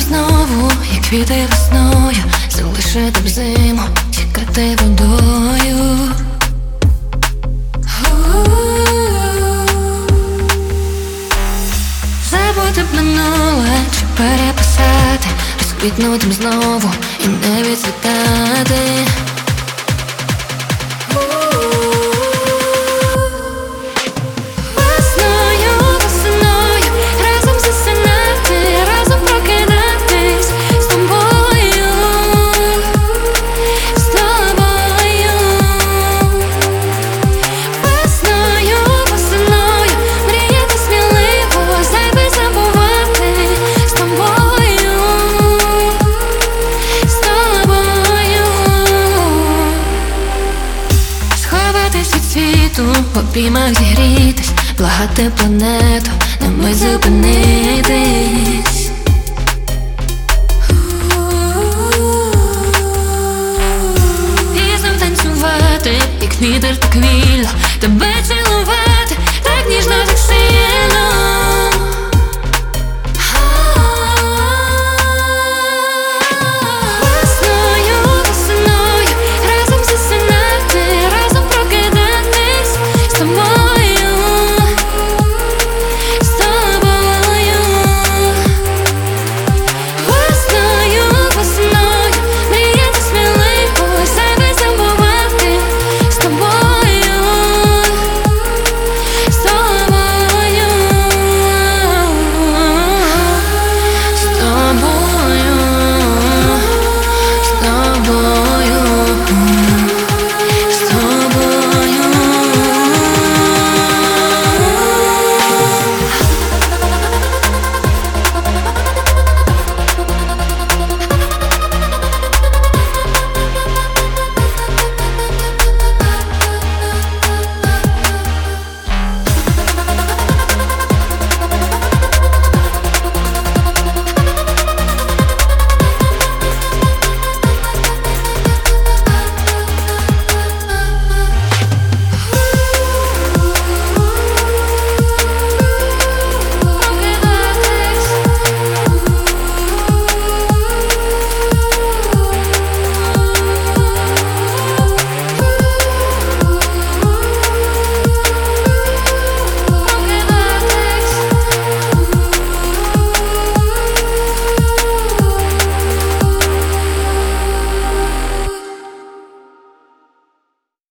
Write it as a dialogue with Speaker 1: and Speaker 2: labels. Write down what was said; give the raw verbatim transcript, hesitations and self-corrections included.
Speaker 1: знову, як квіти весною, залишити б зиму, тікати водою. Забути б минуле чи переписати, розквітнути б знову і не відцвітати. В обіймах зігрітись, благати планету, на мить зупинитись. І знов танцювати, як вітер так вільно, тебе